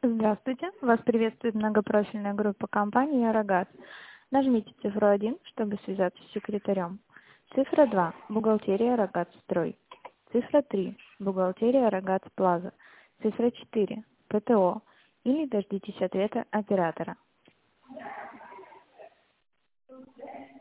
Здравствуйте, вас приветствует многопрофильная группа компании «Арагат». Нажмите цифру 1, чтобы связаться с секретарем. Цифра 2, бухгалтерия «Арагат Строй». Цифра 3, бухгалтерия «Арагат Плаза». Цифра 4, ПТО. Или дождитесь ответа оператора.